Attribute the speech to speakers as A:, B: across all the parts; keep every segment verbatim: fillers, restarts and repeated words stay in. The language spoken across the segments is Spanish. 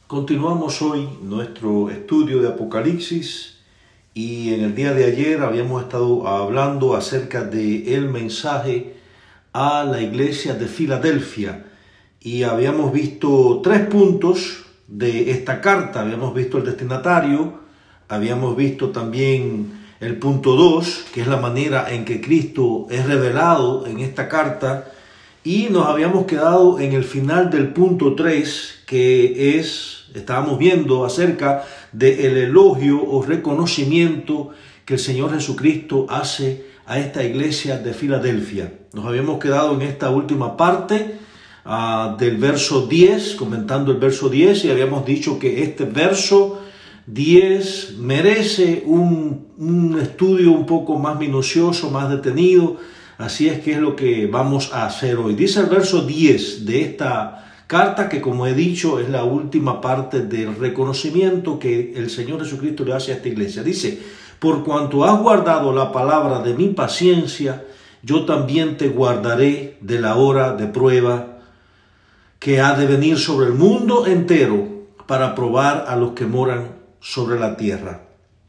A: Continuamos hoy nuestro estudio de Apocalipsis y en el día de ayer habíamos estado hablando acerca del mensaje a la iglesia de Filadelfia y habíamos visto tres puntos de esta carta. Habíamos visto el destinatario, habíamos visto también el punto dos, que es la manera en que Cristo es revelado en esta carta, y nos habíamos quedado en el final del punto tres, que es, estábamos viendo acerca del elogio o reconocimiento que el Señor Jesucristo hace a esta iglesia de Filadelfia. Nos habíamos quedado en esta última parte uh, del verso diez, comentando el verso diez, y habíamos dicho que este verso diez merece un, un estudio un poco más minucioso, más detenido. Así es que es lo que vamos a hacer hoy. Dice el verso diez de esta carta, que como he dicho es la última parte del reconocimiento que el Señor Jesucristo le hace a esta iglesia. Dice: por cuanto has guardado la palabra de mi paciencia, yo también te guardaré de la hora de prueba que ha de venir sobre el mundo entero para probar a los que moran sobre la tierra.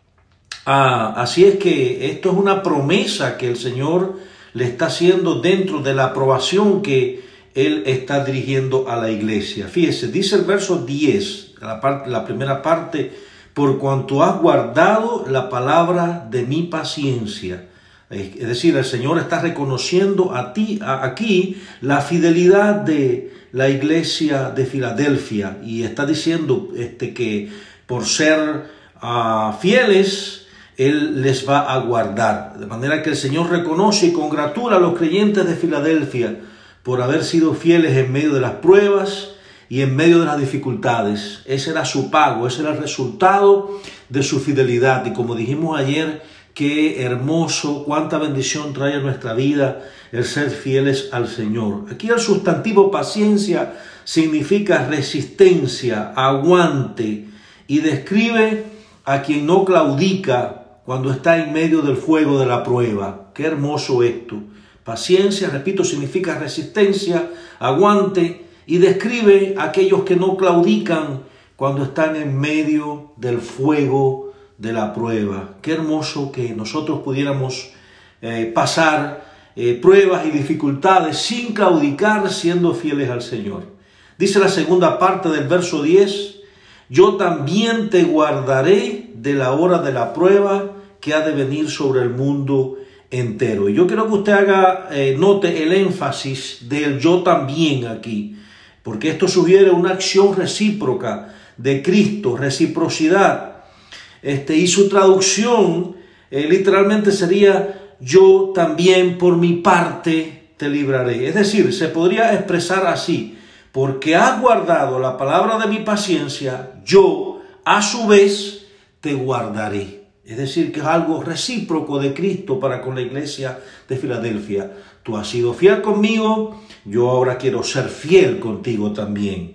A: Ah, así es que esto es una promesa que el Señor le está haciendo dentro de la aprobación que Él está dirigiendo a la iglesia. Fíjese, dice el verso diez, la, parte, la primera parte: por cuanto has guardado la palabra de mi paciencia. Es decir, el Señor está reconociendo a ti, a, aquí la fidelidad de la iglesia de Filadelfia, y está diciendo este, que por ser uh, fieles, Él les va a guardar. De manera que el Señor reconoce y congratula a los creyentes de Filadelfia por haber sido fieles en medio de las pruebas y en medio de las dificultades. Ese era su pago, ese era el resultado de su fidelidad. Y como dijimos ayer, qué hermoso, cuánta bendición trae a nuestra vida el ser fieles al Señor. Aquí el sustantivo paciencia significa resistencia, aguante, y describe a quien no claudica cuando está en medio del fuego de la prueba. Qué hermoso esto. Paciencia, repito, significa resistencia, aguante, y describe a aquellos que no claudican cuando están en medio del fuego de la prueba. Qué hermoso que nosotros pudiéramos eh, pasar eh, pruebas y dificultades sin claudicar, siendo fieles al Señor. Dice la segunda parte del verso diez: yo también te guardaré de la hora de la prueba que ha de venir sobre el mundo entero. Y yo quiero que usted haga, eh, note el énfasis del yo también aquí, porque esto sugiere una acción recíproca de Cristo, reciprocidad. Este, y su traducción eh, literalmente sería: yo también por mi parte te libraré. Es decir, se podría expresar así: porque has guardado la palabra de mi paciencia, yo a su vez te guardaré. Es decir, que es algo recíproco de Cristo para con la iglesia de Filadelfia. Tú has sido fiel conmigo, yo ahora quiero ser fiel contigo también.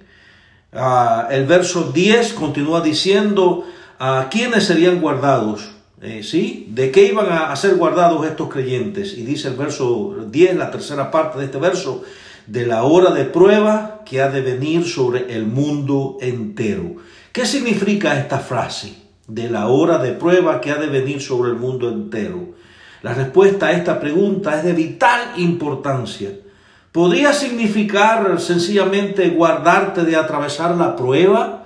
A: Uh, el verso diez continúa diciendo a uh, quiénes serían guardados. Eh, ¿sí? ¿De qué iban a, a ser guardados estos creyentes? Y dice el verso diez, la tercera parte de este verso: de la hora de prueba que ha de venir sobre el mundo entero. ¿Qué significa esta frase? De la hora de prueba que ha de venir sobre el mundo entero. La respuesta a esta pregunta es de vital importancia. ¿Podría significar sencillamente guardarte de atravesar la prueba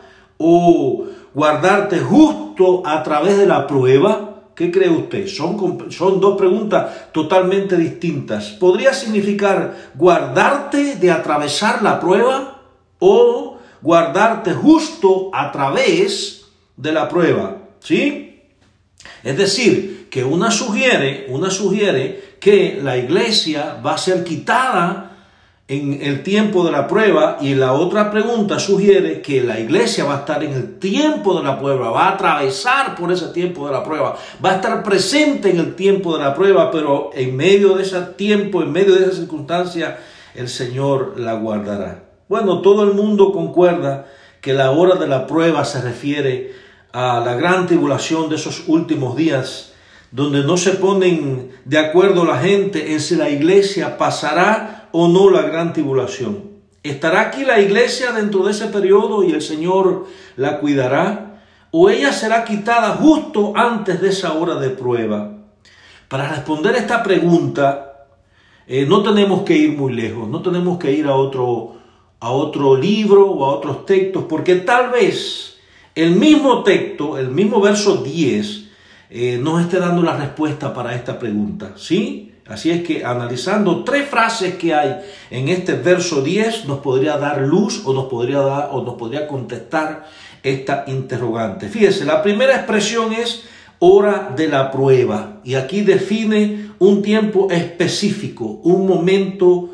A: o guardarte justo a través de la prueba? ¿Qué cree usted? Son, son dos preguntas totalmente distintas. ¿Podría significar guardarte de atravesar la prueba o guardarte justo a través de la prueba? ¿Sí? Es decir, que una sugiere, una sugiere que la iglesia va a ser quitada en el tiempo de la prueba, y la otra pregunta sugiere que la iglesia va a estar en el tiempo de la prueba, va a atravesar por ese tiempo de la prueba, va a estar presente en el tiempo de la prueba, pero en medio de ese tiempo, en medio de esa circunstancia, el Señor la guardará. Bueno, todo el mundo concuerda que la hora de la prueba se refiere a la gran tribulación de esos últimos días, donde no se ponen de acuerdo la gente en si la iglesia pasará o no la gran tribulación. ¿Estará aquí la iglesia dentro de ese periodo y el Señor la cuidará? ¿O ella será quitada justo antes de esa hora de prueba? Para responder esta pregunta, eh, no tenemos que ir muy lejos, no tenemos que ir a otro, a otro libro o a otros textos, porque tal vez el mismo texto, el mismo verso diez, eh, nos esté dando la respuesta para esta pregunta, ¿sí? Así es que analizando tres frases que hay en este verso diez nos podría dar luz o nos podría dar o nos podría contestar esta interrogante. Fíjese, la primera expresión es hora de la prueba y aquí define un tiempo específico, un momento uh,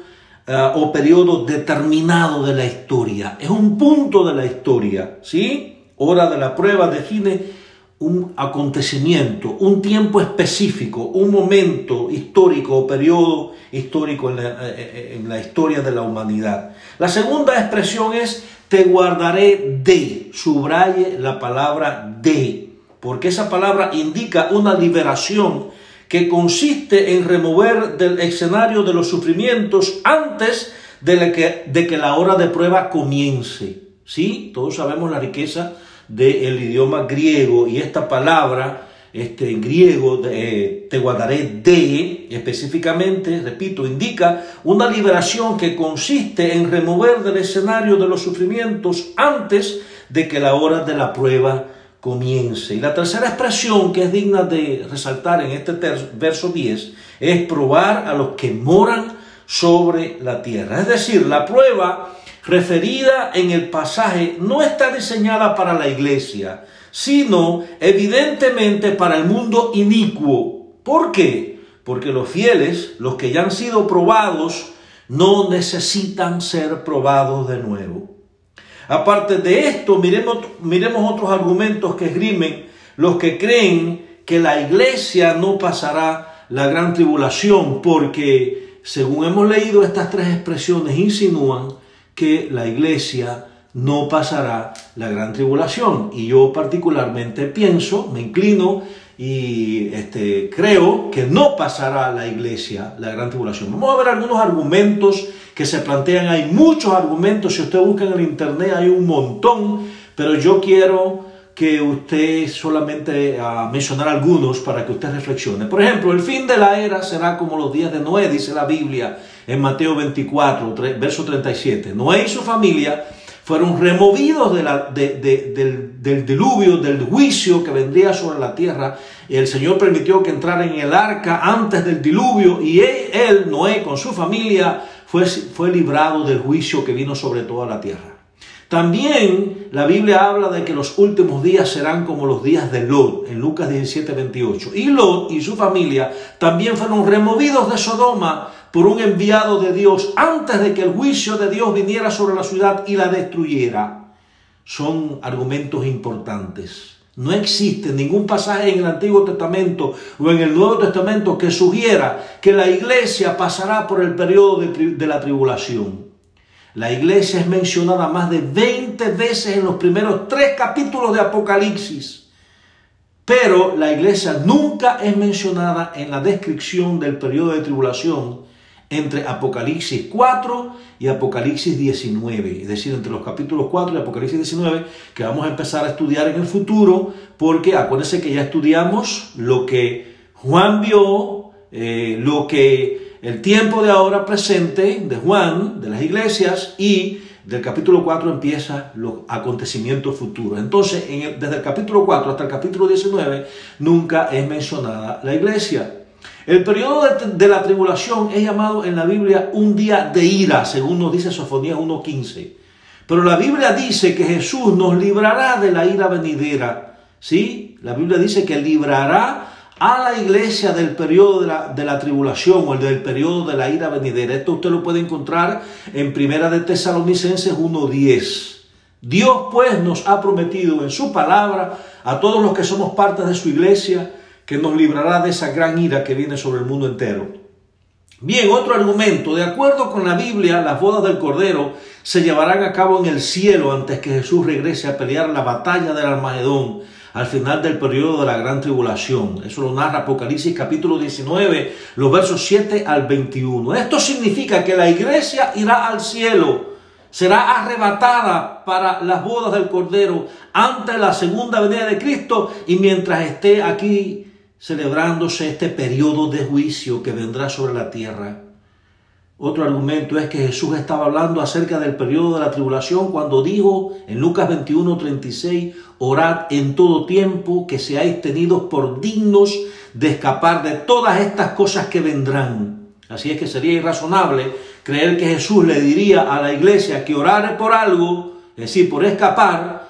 A: o periodo determinado de la historia. Es un punto de la historia, ¿sí? Hora de la prueba define un acontecimiento, un tiempo específico, un momento histórico o periodo histórico en la, en la historia de la humanidad. La segunda expresión es te guardaré de, subraye la palabra de, porque esa palabra indica una liberación que consiste en remover del escenario de los sufrimientos antes de, la que, de que la hora de prueba comience. ¿Sí? Todos sabemos la riqueza del idioma griego y esta palabra este, en griego eh, te guardaré de específicamente, repito, indica una liberación que consiste en remover del escenario de los sufrimientos antes de que la hora de la prueba comience. Y la tercera expresión que es digna de resaltar en este verso diez es probar a los que moran sobre la tierra. Es decir, la prueba referida en el pasaje no está diseñada para la iglesia, sino evidentemente para el mundo inicuo. ¿Por qué? Porque los fieles, los que ya han sido probados, no necesitan ser probados de nuevo. Aparte de esto, miremos, miremos otros argumentos que esgrimen los que creen que la iglesia no pasará la gran tribulación, porque según hemos leído estas tres expresiones insinúan que la iglesia no pasará la gran tribulación. Y yo particularmente pienso, me inclino y este, creo que no pasará la iglesia la gran tribulación. Vamos a ver algunos argumentos que se plantean. Hay muchos argumentos, si usted busca en el internet hay un montón, pero yo quiero que usted solamente uh, mencionar algunos para que usted reflexione. Por ejemplo, el fin de la era será como los días de Noé, dice la Biblia en Mateo veinticuatro, verso treinta y siete. Noé y su familia fueron removidos de la, de, de, del, del diluvio, del juicio que vendría sobre la tierra. El Señor permitió que entrara en el arca antes del diluvio y él, él Noé, con su familia, fue, fue librado del juicio que vino sobre toda la tierra. También la Biblia habla de que los últimos días serán como los días de Lot, en Lucas diecisiete, veintiocho. Y Lot y su familia también fueron removidos de Sodoma por un enviado de Dios antes de que el juicio de Dios viniera sobre la ciudad y la destruyera. Son argumentos importantes. No existe ningún pasaje en el Antiguo Testamento o en el Nuevo Testamento que sugiera que la iglesia pasará por el periodo de, de la tribulación. La iglesia es mencionada más de veinte veces en los primeros tres capítulos de Apocalipsis. Pero la iglesia nunca es mencionada en la descripción del periodo de tribulación entre Apocalipsis cuatro y Apocalipsis diecinueve. Es decir, entre los capítulos cuatro y Apocalipsis diecinueve, que vamos a empezar a estudiar en el futuro, porque acuérdense que ya estudiamos lo que Juan vio, eh, lo que el tiempo de ahora presente de Juan, de las iglesias, y del capítulo cuatro empieza los acontecimientos futuros. Entonces, en el, desde el capítulo cuatro hasta el capítulo diecinueve, nunca es mencionada la iglesia. El periodo de, de la tribulación es llamado en la Biblia un día de ira, según nos dice Sofonías uno quince. Pero la Biblia dice que Jesús nos librará de la ira venidera. ¿Sí? La Biblia dice que librará a la iglesia del periodo de la, de la tribulación o el del periodo de la ira venidera. Esto usted lo puede encontrar en Primera de Tesalonicenses uno diez. Dios pues nos ha prometido en su palabra a todos los que somos parte de su iglesia que nos librará de esa gran ira que viene sobre el mundo entero. Bien, otro argumento. De acuerdo con la Biblia, las bodas del Cordero se llevarán a cabo en el cielo antes que Jesús regrese a pelear la batalla del Armagedón al final del periodo de la gran tribulación. Eso lo narra Apocalipsis capítulo diecinueve, los versos siete al veintiuno. Esto significa que la iglesia irá al cielo, será arrebatada para las bodas del Cordero ante la segunda venida de Cristo y mientras esté aquí celebrándose este periodo de juicio que vendrá sobre la tierra. Otro argumento es que Jesús estaba hablando acerca del periodo de la tribulación cuando dijo en Lucas veintiuno, treinta y seis, orad en todo tiempo que seáis tenidos por dignos de escapar de todas estas cosas que vendrán. Así es que sería irrazonable creer que Jesús le diría a la iglesia que orare por algo, es decir, por escapar,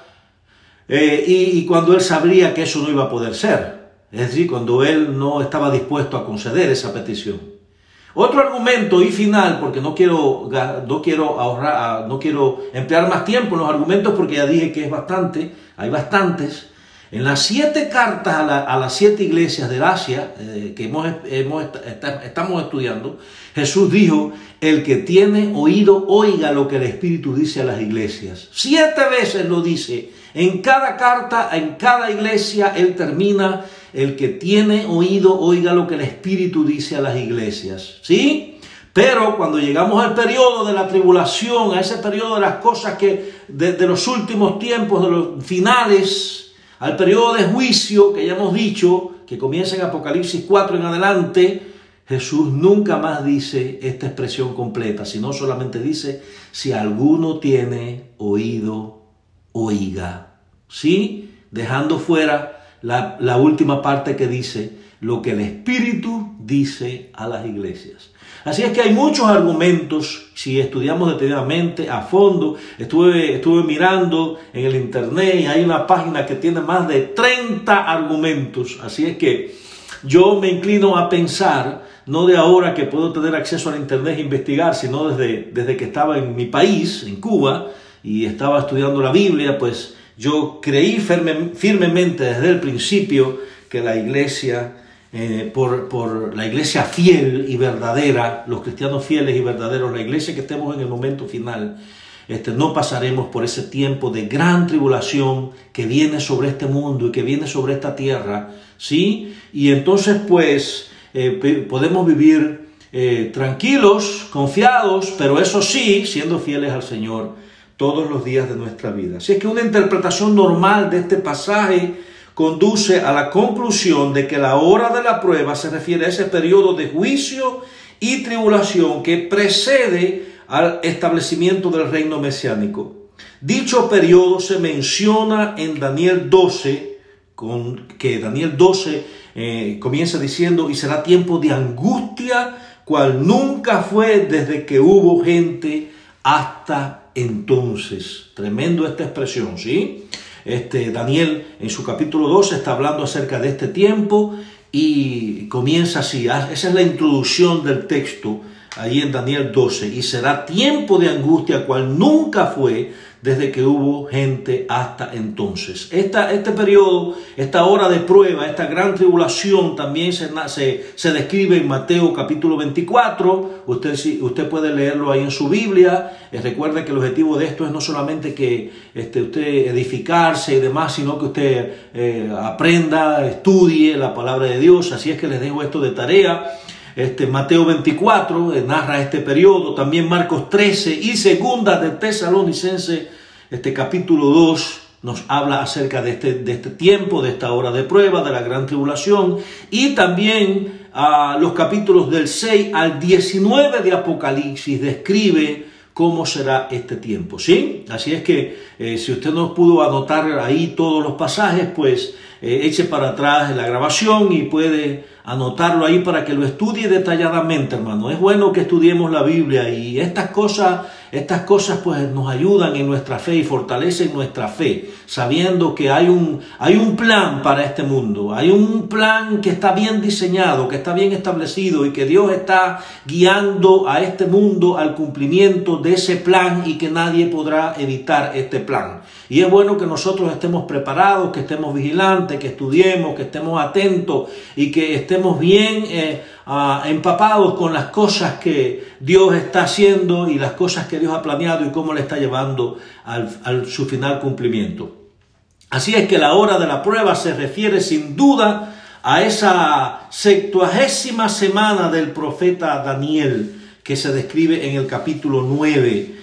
A: eh, y, y cuando él sabría que eso no iba a poder ser. Es decir, cuando él no estaba dispuesto a conceder esa petición. Otro argumento y final, porque no quiero, no quiero ahorrar, no quiero emplear más tiempo en los argumentos porque ya dije que es bastante, hay bastantes. En las siete cartas a, la, a las siete iglesias del Asia eh, que hemos, hemos, está, estamos estudiando, Jesús dijo, el que tiene oído, oiga lo que el Espíritu dice a las iglesias. Siete veces lo dice. En cada carta, en cada iglesia, él termina, el que tiene oído, oiga lo que el Espíritu dice a las iglesias. ¿Sí? Pero cuando llegamos al periodo de la tribulación, a ese periodo de las cosas que, de, de los últimos tiempos, de los finales, al periodo de juicio que ya hemos dicho, que comienza en Apocalipsis cuatro en adelante, Jesús nunca más dice esta expresión completa, sino solamente dice, si alguno tiene oído, oiga. ¿Sí? Dejando fuera la, la última parte que dice, lo que el Espíritu dice a las iglesias. Así es que hay muchos argumentos, si estudiamos detenidamente, a fondo. Estuve, estuve mirando en el internet y hay una página que tiene más de treinta argumentos. Así es que yo me inclino a pensar, no de ahora que puedo tener acceso al internet e investigar, sino desde, desde que estaba en mi país, en Cuba, y estaba estudiando la Biblia, pues yo creí firme, firmemente desde el principio que la iglesia... Eh, por, por la iglesia fiel y verdadera, los cristianos fieles y verdaderos, la iglesia que estemos en el momento final, este, no pasaremos por ese tiempo de gran tribulación que viene sobre este mundo y que viene sobre esta tierra, ¿sí? Y entonces pues eh, podemos vivir eh, tranquilos, confiados, pero eso sí, siendo fieles al Señor todos los días de nuestra vida. Así es que una interpretación normal de este pasaje conduce a la conclusión de que la hora de la prueba se refiere a ese periodo de juicio y tribulación que precede al establecimiento del reino mesiánico. Dicho periodo se menciona en Daniel doce, con, que Daniel doce eh, comienza diciendo, y será tiempo de angustia, cual nunca fue desde que hubo gente hasta entonces. Tremendo esta expresión, ¿sí? Este, Daniel en su capítulo doce está hablando acerca de este tiempo y comienza así, esa es la introducción del texto ahí en Daniel doce, y será tiempo de angustia cual nunca fue desde que hubo gente hasta entonces. Esta, este periodo, esta hora de prueba, esta gran tribulación también se, se, se describe en Mateo capítulo veinticuatro. Usted, usted puede leerlo ahí en su Biblia. Eh, recuerde que el objetivo de esto es no solamente que este, usted edificarse y demás, sino que usted eh, aprenda, estudie la palabra de Dios. Así es que les dejo esto de tarea. Este, Mateo veinticuatro eh, narra este periodo, también Marcos trece y segunda de Tesalonicenses, este capítulo dos nos habla acerca de este, de este tiempo, de esta hora de prueba, de la gran tribulación, y también uh, los capítulos del seis al diecinueve de Apocalipsis describe cómo será este tiempo, ¿sí? Así es que eh, si usted no pudo anotar ahí todos los pasajes, pues eh, eche para atrás la grabación y puede anotarlo ahí para que lo estudie detalladamente, hermano. Es bueno que estudiemos la Biblia y estas cosas, estas cosas pues nos ayudan en nuestra fe y fortalecen nuestra fe, sabiendo que hay un, hay un plan para este mundo, hay un plan que está bien diseñado, que está bien establecido y que Dios está guiando a este mundo al cumplimiento de ese plan y que nadie podrá evitar este plan. Y es bueno que nosotros estemos preparados, que estemos vigilantes, que estudiemos, que estemos atentos y que estemos bien eh, uh, empapados con las cosas que Dios está haciendo y las cosas que Dios ha planeado y cómo le está llevando al, al su final cumplimiento. Así es que la hora de la prueba se refiere sin duda a esa septuagésima semana del profeta Daniel que se describe en el capítulo nueve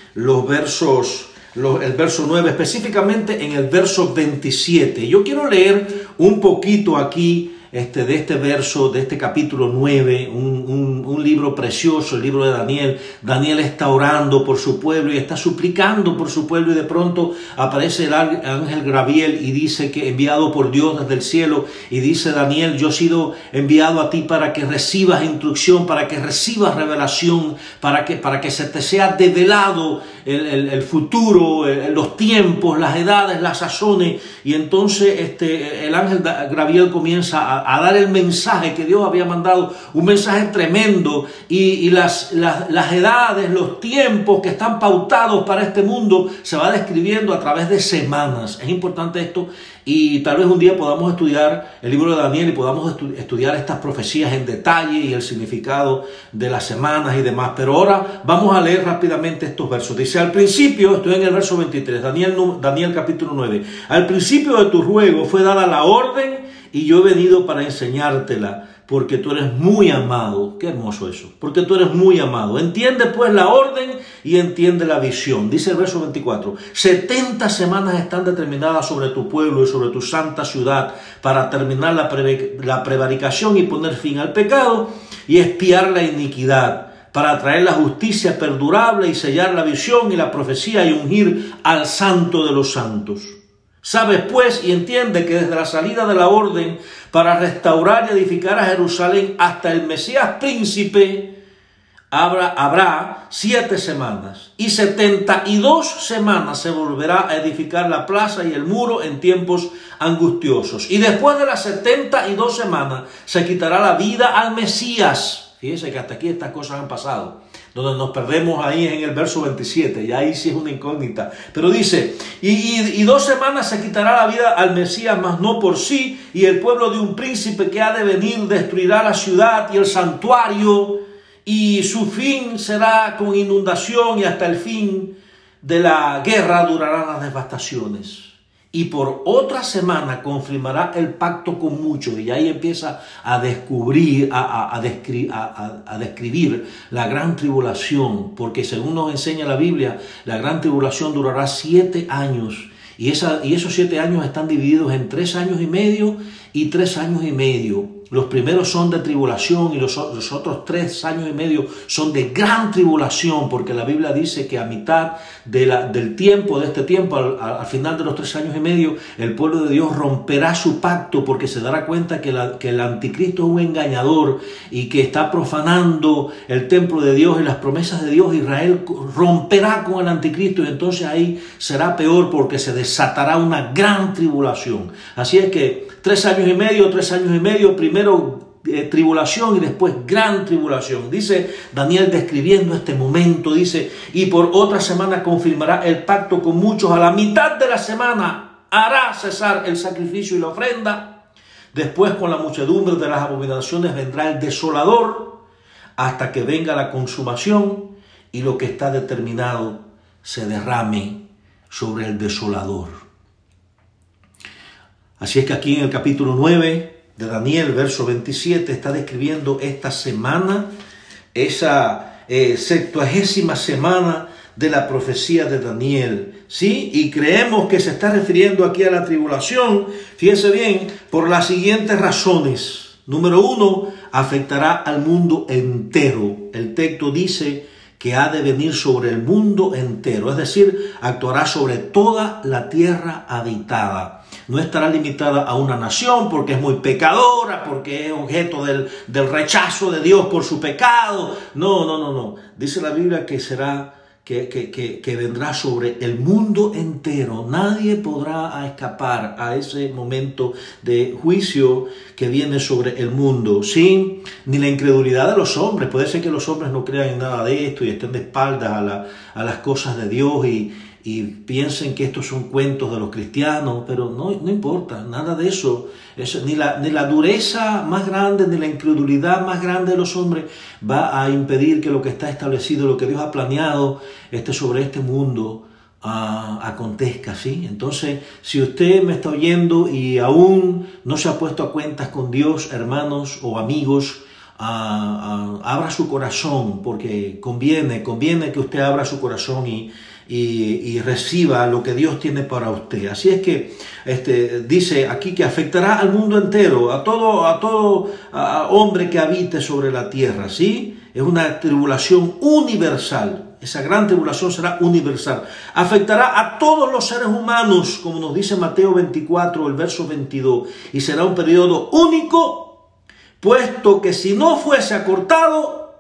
A: los versos, los, el verso nueve, específicamente en el verso veintisiete. Yo quiero leer un poquito aquí Este, de este verso, de este capítulo nueve, un, un, un libro precioso, el libro de Daniel. Daniel está orando por su pueblo y está suplicando por su pueblo, y de pronto aparece el ángel Gabriel y dice que enviado por Dios desde el cielo, y dice: Daniel, yo he sido enviado a ti para que recibas instrucción, para que recibas revelación, para que, para que se te sea develado el, el, el futuro, el, los tiempos, las edades, las sazones. Y entonces este, el ángel Gabriel comienza a a dar el mensaje que Dios había mandado, un mensaje tremendo, y, y las, las, las edades, los tiempos que están pautados para este mundo se va describiendo a través de semanas. Es importante esto, y tal vez un día podamos estudiar el libro de Daniel y podamos estu- estudiar estas profecías en detalle y el significado de las semanas y demás. Pero ahora vamos a leer rápidamente estos versos. Dice: al principio, estoy en el verso veintitrés, Daniel, Daniel capítulo nueve, al principio de tu ruego fue dada la orden, y yo he venido para enseñártela, porque tú eres muy amado. Qué hermoso eso, porque tú eres muy amado. Entiende pues la orden y entiende la visión. Dice el verso veinticuatro, setenta semanas están determinadas sobre tu pueblo y sobre tu santa ciudad, para terminar la, pre la prevaricación y poner fin al pecado y expiar la iniquidad, para traer la justicia perdurable y sellar la visión y la profecía y ungir al santo de los santos. Sabes pues y entiende que desde la salida de la orden para restaurar y edificar a Jerusalén hasta el Mesías príncipe habrá, habrá siete semanas, y setenta y dos semanas se volverá a edificar la plaza y el muro en tiempos angustiosos. Y después de las setenta y dos semanas se quitará la vida al Mesías. Fíjense que hasta aquí estas cosas han pasado. Donde nos perdemos ahí en el verso veintisiete, y ahí sí es una incógnita. Pero dice, y, y, y dos semanas se quitará la vida al Mesías, mas no por sí, y el pueblo de un príncipe que ha de venir destruirá la ciudad y el santuario, y su fin será con inundación, y hasta el fin de la guerra durarán las devastaciones. Y por otra semana confirmará el pacto con muchos. Y ahí empieza a descubrir, a, a, a, descri, a, a, a describir la gran tribulación. Porque según nos enseña la Biblia, la gran tribulación durará siete años. Y, esa, y esos siete años están divididos en tres años y medio y tres años y medio. Los primeros son de tribulación y los, los otros tres años y medio son de gran tribulación, porque la Biblia dice que a mitad de la, del tiempo, de este tiempo, al, al final de los tres años y medio, el pueblo de Dios romperá su pacto, porque se dará cuenta que, la, que el anticristo es un engañador y que está profanando el templo de Dios y las promesas de Dios. Israel romperá con el anticristo, y entonces ahí será peor, porque se desatará una gran tribulación. Así es que tres años y medio, tres años y medio, primero eh, tribulación y después gran tribulación. Dice Daniel describiendo este momento, dice, y por otra semana confirmará el pacto con muchos, a la mitad de la semana hará cesar el sacrificio y la ofrenda, después con la muchedumbre de las abominaciones vendrá el desolador, hasta que venga la consumación y lo que está determinado se derrame sobre el desolador. Así es que aquí en el capítulo nueve de Daniel, verso veintisiete, está describiendo esta semana, esa eh, septuagésima semana de la profecía de Daniel, ¿sí? Y creemos que se está refiriendo aquí a la tribulación, fíjense bien, por las siguientes razones. Número uno, afectará al mundo entero. El texto dice que ha de venir sobre el mundo entero, es decir, actuará sobre toda la tierra habitada. No estará limitada a una nación porque es muy pecadora, porque es objeto del, del rechazo de Dios por su pecado. No, no, no, no. Dice la Biblia que será, que, que, que, que vendrá sobre el mundo entero. Nadie podrá escapar a ese momento de juicio que viene sobre el mundo, ¿sí? Ni la incredulidad de los hombres. Puede ser que los hombres no crean en nada de esto y estén de espaldas a, la, a las cosas de Dios y y piensen que estos son cuentos de los cristianos, pero no, no importa, nada de eso. Eso ni, la, ni la dureza más grande, ni la incredulidad más grande de los hombres va a impedir que lo que está establecido, lo que Dios ha planeado este, sobre este mundo, uh, acontezca, ¿sí? Entonces, si usted me está oyendo y aún no se ha puesto a cuentas con Dios, hermanos o amigos, uh, uh, abra su corazón, porque conviene, conviene que usted abra su corazón y, y, y reciba lo que Dios tiene para usted. Así es que este, dice aquí que afectará al mundo entero, a todo, a todo a hombre que habite sobre la tierra, ¿sí? Es una tribulación universal. Esa gran tribulación será universal. Afectará a todos los seres humanos, como nos dice Mateo veinticuatro, el verso veintidós. Y será un periodo único, puesto que si no fuese acortado,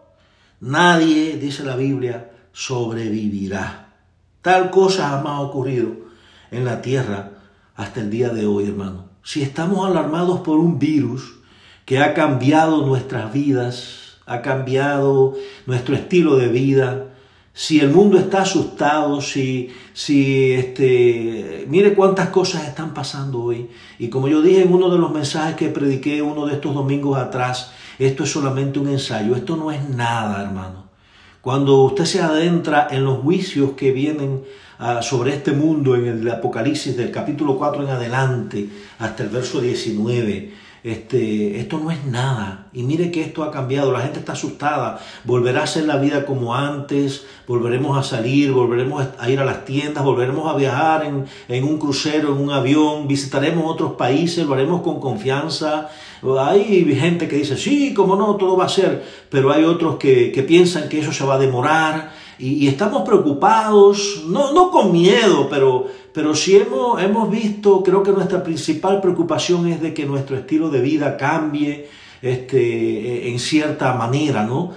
A: nadie, dice la Biblia, sobrevivirá. Tal cosa jamás ha ocurrido en la tierra hasta el día de hoy, hermano. Si estamos alarmados por un virus que ha cambiado nuestras vidas, ha cambiado nuestro estilo de vida, si el mundo está asustado, si, si este, mire cuántas cosas están pasando hoy. Y como yo dije en uno de los mensajes que prediqué uno de estos domingos atrás, esto es solamente un ensayo, esto no es nada, hermano. Cuando usted se adentra en los juicios que vienen uh, sobre este mundo en el Apocalipsis del capítulo cuatro en adelante hasta el verso diecinueve, Este, esto no es nada. Y mire que esto ha cambiado, la gente está asustada. Volverá a ser la vida como antes, volveremos a salir, volveremos a ir a las tiendas, volveremos a viajar en, en un crucero, en un avión, visitaremos otros países, lo haremos con confianza. Hay gente que dice, sí, cómo no, todo va a ser, pero hay otros que, que piensan que eso se va a demorar y, y estamos preocupados, no, no con miedo, pero, pero sí hemos, hemos visto, creo que nuestra principal preocupación es de que nuestro estilo de vida cambie este, en cierta manera, ¿no?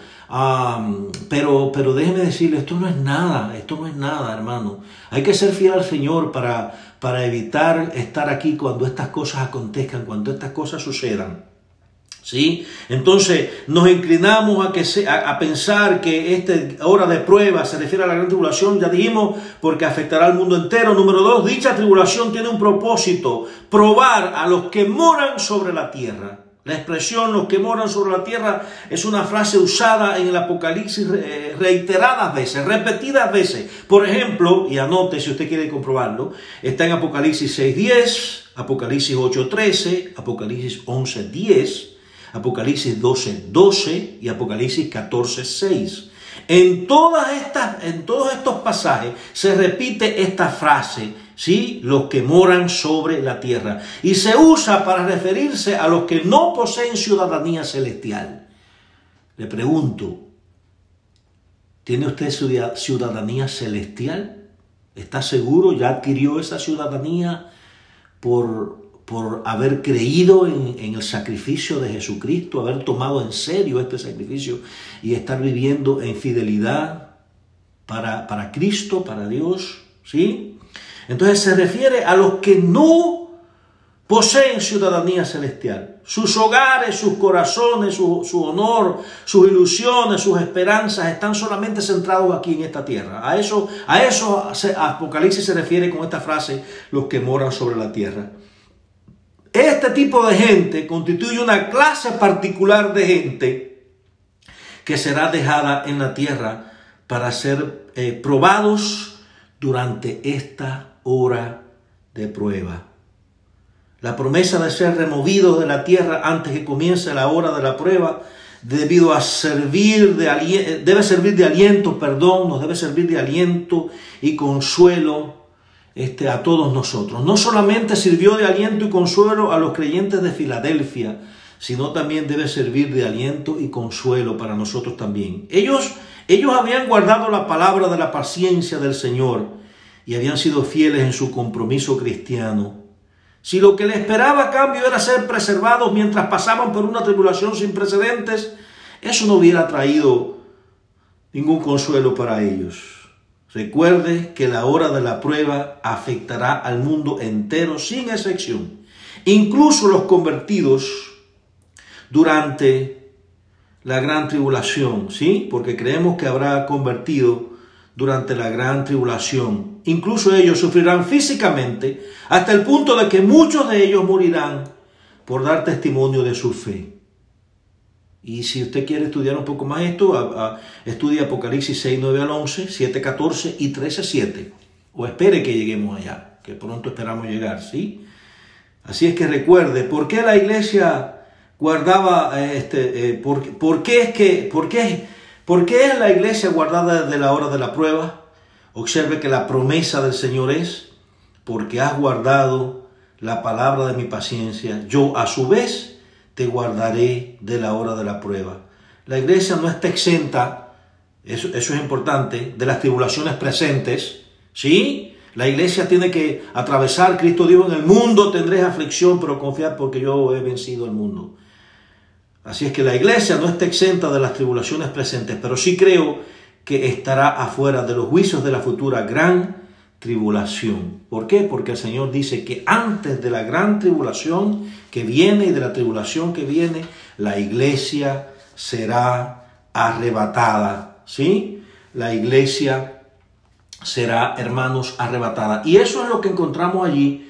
A: Um, pero, pero déjeme decirle, esto no es nada, esto no es nada, hermano. Hay que ser fiel al Señor para, para evitar estar aquí cuando estas cosas acontezcan, cuando estas cosas sucedan. ¿Sí? Entonces nos inclinamos a, que se, a, a pensar que esta hora de prueba se refiere a la gran tribulación, ya dijimos, porque afectará al mundo entero. Número dos, dicha tribulación tiene un propósito, probar a los que moran sobre la tierra. La expresión los que moran sobre la tierra es una frase usada en el Apocalipsis reiteradas veces, repetidas veces. Por ejemplo, y anote si usted quiere comprobarlo, está en Apocalipsis seis diez, Apocalipsis ocho trece, Apocalipsis once diez, Apocalipsis doce doce y Apocalipsis catorce seis. En todas estas, en todos estos pasajes se repite esta frase, ¿sí? Los que moran sobre la tierra. Y se usa para referirse a los que no poseen ciudadanía celestial. Le pregunto, ¿tiene usted ciudadanía celestial? ¿Está seguro? ¿Ya adquirió esa ciudadanía por, por haber creído en, en el sacrificio de Jesucristo, haber tomado en serio este sacrificio y estar viviendo en fidelidad para, para Cristo, para Dios? ¿Sí? Entonces se refiere a los que no poseen ciudadanía celestial. Sus hogares, sus corazones, su, su honor, sus ilusiones, sus esperanzas están solamente centrados aquí en esta tierra. A eso, a eso Apocalipsis se refiere con esta frase, los que moran sobre la tierra. Este tipo de gente constituye una clase particular de gente que será dejada en la tierra para ser eh, probados durante esta hora de prueba. La promesa de ser removidos de la tierra antes que comience la hora de la prueba debido a servir de aliento, debe servir de aliento, perdón, nos debe servir de aliento y consuelo este, a todos nosotros. No solamente sirvió de aliento y consuelo a los creyentes de Filadelfia, sino también debe servir de aliento y consuelo para nosotros también. Ellos, ellos habían guardado la palabra de la paciencia del Señor y habían sido fieles en su compromiso cristiano. Si lo que les esperaba a cambio era ser preservados mientras pasaban por una tribulación sin precedentes, eso no hubiera traído ningún consuelo para ellos. Recuerde que la hora de la prueba afectará al mundo entero sin excepción, incluso los convertidos durante la gran tribulación, ¿sí? Porque creemos que habrá convertido durante la gran tribulación. Incluso ellos sufrirán físicamente hasta el punto de que muchos de ellos morirán por dar testimonio de su fe. Y si usted quiere estudiar un poco más esto, a, a, estudie Apocalipsis seis nueve al once, siete catorce y trece siete. O espere que lleguemos allá, que pronto esperamos llegar, ¿sí? Así es que recuerde, ¿por qué la iglesia guardaba, este, eh, por, ¿por qué es que, por qué, por qué es la iglesia guardada desde la hora de la prueba? Observe que la promesa del Señor es, porque has guardado la palabra de mi paciencia, yo a su vez te guardaré de la hora de la prueba. La iglesia no está exenta, eso, eso es importante, de las tribulaciones presentes, ¿sí? La iglesia tiene que atravesar. Cristo dijo, en el mundo tendréis aflicción, pero confiad porque yo he vencido al mundo. Así es que la iglesia no está exenta de las tribulaciones presentes, pero sí creo que estará afuera de los juicios de la futura gran tribulación. ¿Por qué? Porque el Señor dice que antes de la gran tribulación que viene y de la tribulación que viene, la iglesia será arrebatada, ¿sí? La iglesia será, hermanos, arrebatada. Y eso es lo que encontramos allí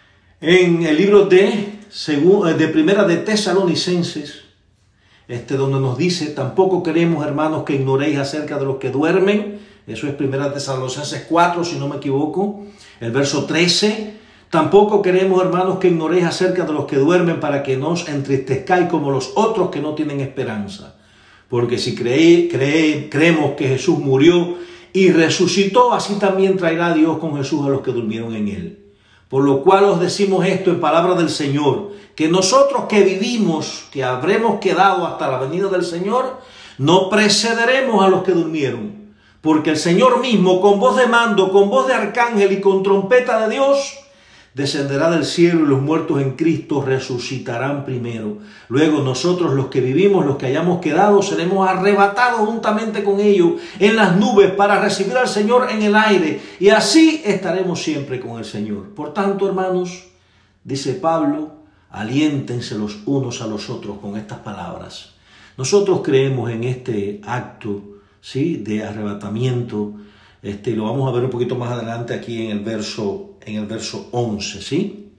A: en el libro de, de Primera de Tesalonicenses, este, donde nos dice, tampoco queremos, hermanos, que ignoréis acerca de los que duermen. Eso es Primera de Tesalonicenses cuatro, si no me equivoco, el verso trece. Tampoco queremos, hermanos, que ignoréis acerca de los que duermen, para que no os entristezcáis como los otros que no tienen esperanza. Porque si cree, cree, creemos que Jesús murió y resucitó, así también traerá Dios con Jesús a los que durmieron en él. Por lo cual os decimos esto en palabra del Señor, que nosotros que vivimos, que habremos quedado hasta la venida del Señor, no precederemos a los que durmieron. Porque el Señor mismo, con voz de mando, con voz de arcángel y con trompeta de Dios, descenderá del cielo, y los muertos en Cristo resucitarán primero. Luego nosotros, los que vivimos, los que hayamos quedado, seremos arrebatados juntamente con ellos en las nubes para recibir al Señor en el aire, y así estaremos siempre con el Señor. Por tanto, hermanos, dice Pablo, aliéntense los unos a los otros con estas palabras. Nosotros creemos en este acto, ¿sí?, de arrebatamiento. Este, lo vamos a ver un poquito más adelante aquí en el verso, en el verso once, ¿sí?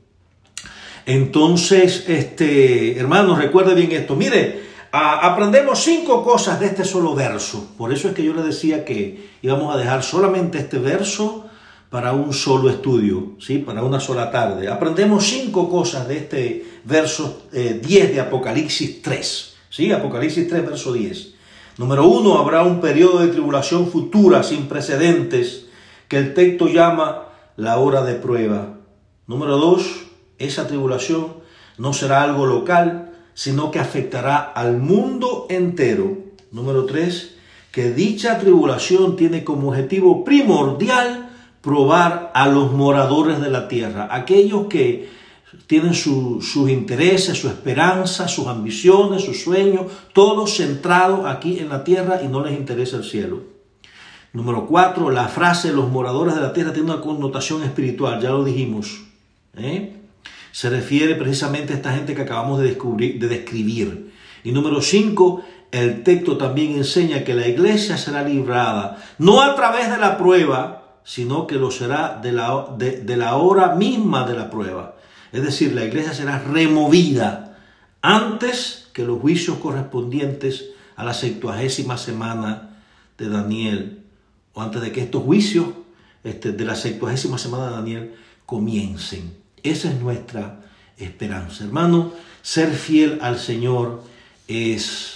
A: Entonces, este, hermanos, recuerde bien esto. Mire, a, aprendemos cinco cosas de este solo verso. Por eso es que yo les decía que íbamos a dejar solamente este verso para un solo estudio, ¿sí? Para una sola tarde. Aprendemos cinco cosas de este verso eh, diez de Apocalipsis tres, ¿sí? Apocalipsis tres, verso diez. Número uno, habrá un periodo de tribulación futura sin precedentes que el texto llama la hora de prueba. Número dos, esa tribulación no será algo local, sino que afectará al mundo entero. Número tres, que dicha tribulación tiene como objetivo primordial probar a los moradores de la tierra, aquellos que tienen su, sus intereses, su esperanza, sus ambiciones, sus sueños, todo centrado aquí en la tierra y no les interesa el cielo. Número cuatro, la frase los moradores de la tierra tiene una connotación espiritual, ya lo dijimos, ¿eh? Se refiere precisamente a esta gente que acabamos de, descubrir, de describir. Y número cinco, el texto también enseña que la iglesia será librada, no a través de la prueba, sino que lo será de la, de, de la hora misma de la prueba. Es decir, la iglesia será removida antes que los juicios correspondientes a la septuagésima semana de Daniel, o antes de que estos juicios este, de la septuagésima semana de Daniel comiencen. Esa es nuestra esperanza. Hermano, ser fiel al Señor es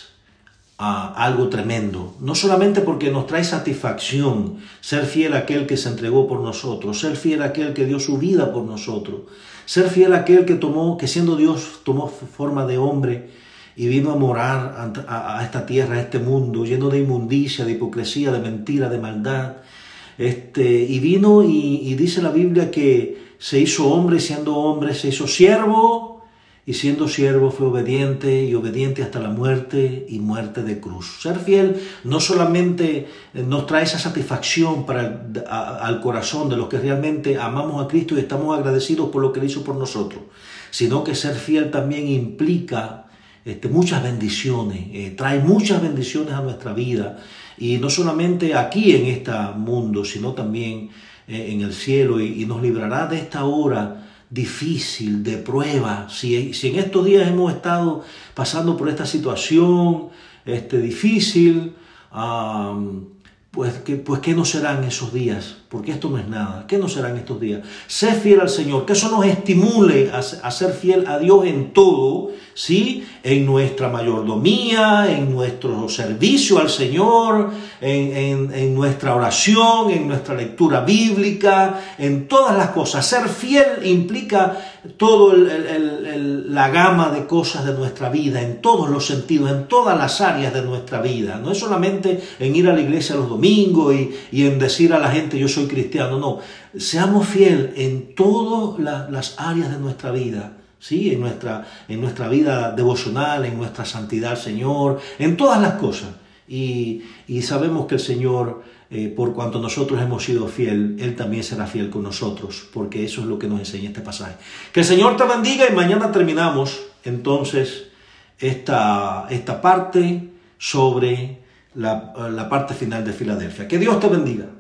A: uh, algo tremendo. No solamente porque nos trae satisfacción ser fiel a aquel que se entregó por nosotros, ser fiel a aquel que dio su vida por nosotros, ser fiel a aquel que tomó, que siendo Dios tomó forma de hombre y vino a morar a, a esta tierra, a este mundo lleno de inmundicia, de hipocresía, de mentira, de maldad. Este, y vino y, y dice la Biblia que se hizo hombre, siendo hombre se hizo siervo, y siendo siervo fue obediente, y obediente hasta la muerte y muerte de cruz. Ser fiel no solamente nos trae esa satisfacción para el, a, al corazón de los que realmente amamos a Cristo y estamos agradecidos por lo que Él hizo por nosotros, sino que ser fiel también implica este, muchas bendiciones, eh, trae muchas bendiciones a nuestra vida, y no solamente aquí en este mundo, sino también eh, en el cielo, y, y nos librará de esta hora difícil, de prueba. Si, si en estos días hemos estado pasando por esta situación este, difícil, um, pues, que, pues ¿qué no serán esos días? porque esto no es nada. ¿Qué no será en estos días? Sé fiel al Señor, que eso nos estimule a, a ser fiel a Dios en todo, ¿sí? En nuestra mayordomía, en nuestro servicio al Señor, en, en, en nuestra oración, en nuestra lectura bíblica, en todas las cosas. Ser fiel implica toda el, el, el, la gama de cosas de nuestra vida, en todos los sentidos, en todas las áreas de nuestra vida. No es solamente en ir a la iglesia los domingos y, y en decir a la gente yo soy cristiano, no. Seamos fieles en todas la, las áreas de nuestra vida. ¿Sí? En nuestra, en nuestra vida devocional, en nuestra santidad al Señor, en todas las cosas. Y, y sabemos que el Señor, eh, por cuanto nosotros hemos sido fiel, Él también será fiel con nosotros, porque eso es lo que nos enseña este pasaje. Que el Señor te bendiga y mañana terminamos entonces esta, esta parte sobre la, la parte final de Filadelfia. Que Dios te bendiga.